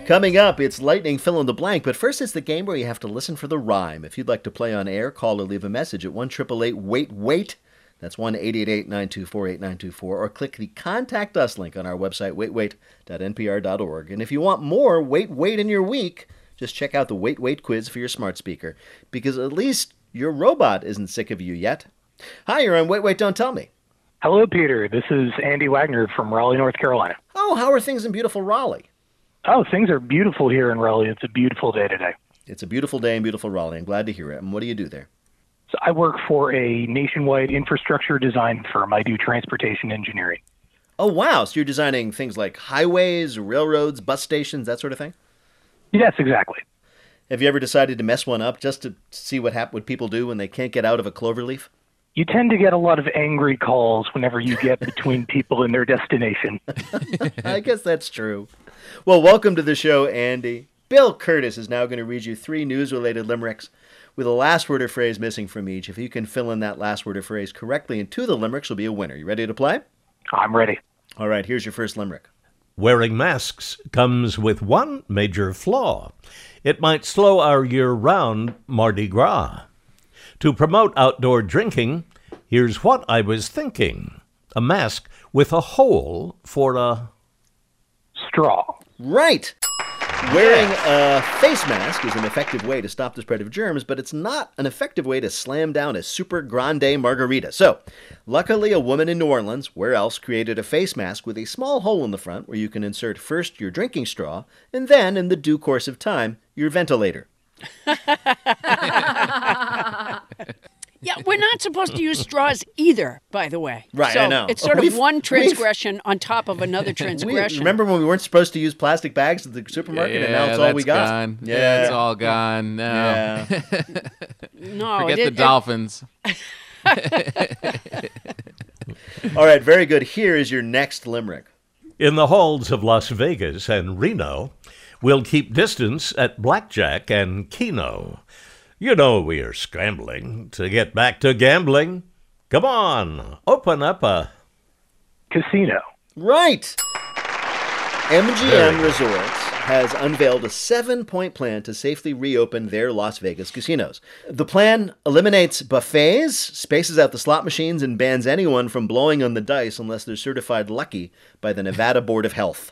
Coming up, it's Lightning Fill in the Blank, but first it's the game where you have to listen for the rhyme. If you'd like to play on air, call or leave a message at 1-888-WAIT-WAIT. That's 1-888-924-8924, or click the Contact Us link on our website, waitwait.npr.org. And if you want more Wait Wait in your week, just check out the Wait Wait quiz for your smart speaker, because at least your robot isn't sick of you yet. Hi, you're on Wait Wait, Don't Tell Me. Hello, Peter. This is Andy Wagner from Raleigh, North Carolina. Oh, how are things in beautiful Raleigh? Oh, things are beautiful here in Raleigh. It's a beautiful day today. It's a beautiful day in beautiful Raleigh. I'm glad to hear it. And what do you do there? So I work for a nationwide infrastructure design firm. I do transportation engineering. Oh, wow. So you're designing things like highways, railroads, bus stations, that sort of thing? Yes, exactly. Have you ever decided to mess one up just to see what people do when they can't get out of a cloverleaf? You tend to get a lot of angry calls whenever you get between people and their destination. I guess that's true. Well, welcome to the show, Andy. Bill Curtis is now going to read you 3 news-related limericks with a last word or phrase missing from each. If you can fill in that last word or phrase correctly in 2 of the limericks, you'll be a winner. You ready to play? I'm ready. All right, here's your first limerick. Wearing masks comes with one major flaw. It might slow our year-round Mardi Gras. To promote outdoor drinking, here's what I was thinking. A mask with a hole for a... Straw. Right. Wearing a face mask is an effective way to stop the spread of germs, but it's not an effective way to slam down a super grande margarita. So, luckily, a woman in New Orleans, where else, created a face mask with a small hole in the front where you can insert first your drinking straw, and then, in the due course of time, your ventilator. Yeah, we're not supposed to use straws either, by the way. Right, so I know. It's sort of one transgression on top of another transgression. Remember when we weren't supposed to use plastic bags at the supermarket, and now it's all we got? Gone. Yeah, it's all gone. No. Yeah. No, Forget the dolphins. All right, very good. Here is your next limerick. In the halls of Las Vegas and Reno, we'll keep distance at blackjack and keno. You know we are scrambling to get back to gambling. Come on, open up a... Casino. Right. MGM Resorts has unveiled a 7-point plan to safely reopen their Las Vegas casinos. The plan eliminates buffets, spaces out the slot machines, and bans anyone from blowing on the dice unless they're certified lucky by the Nevada Board of Health.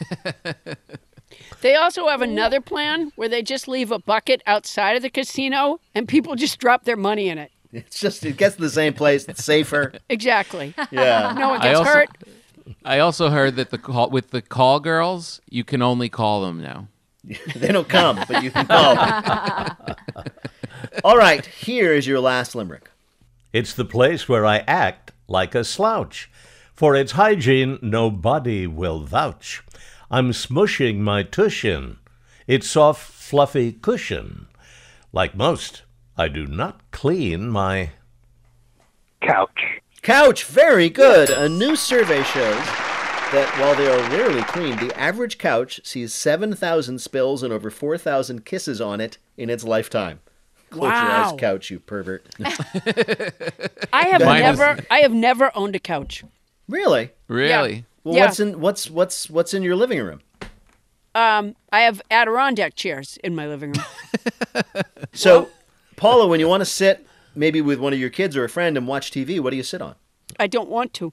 They also have another plan where they just leave a bucket outside of the casino and people just drop their money in it. It gets to the same place. It's safer. Exactly. Yeah. No one gets hurt. I also heard that with the call girls, you can only call them now. They don't come, but you can call them. All right, here is your last limerick. It's the place where I act like a slouch. For its hygiene, nobody will vouch. I'm smushing my tush in its soft, fluffy cushion. Like most, I do not clean my... Couch. Couch, very good. A new survey shows that while they are rarely cleaned, the average couch sees 7,000 spills and over 4,000 kisses on it in its lifetime. Close your eyes, couch, you pervert. I have never owned a couch. Really? Really? Yeah. Well, Yeah. what's in your living room? I have Adirondack chairs in my living room. So, Paula, when you want to sit maybe with one of your kids or a friend and watch TV, what do you sit on? I don't want to.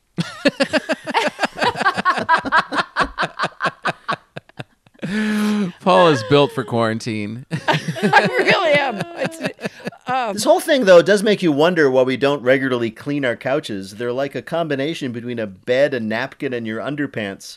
Paul is built for quarantine. I really am. This whole thing, though, does make you wonder why we don't regularly clean our couches. They're like a combination between a bed, a napkin, and your underpants.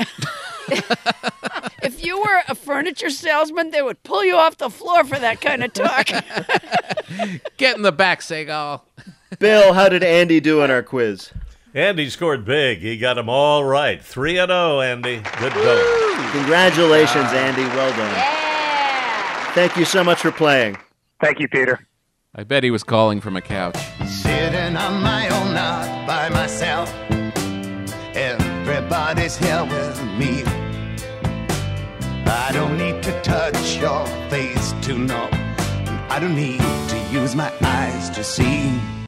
If you were a furniture salesman, they would pull you off the floor for that kind of talk. Get in the back, Seagal. Bill, how did Andy do on our quiz? Andy scored big. He got them all right. 3-0, Andy. Good going. Congratulations, Andy. Well done. Yeah. Thank you so much for playing. Thank you, Peter. I bet he was calling from a couch. Sitting on my own, not by myself. Everybody's here with me. I don't need to touch your face to know. I don't need to use my eyes to see.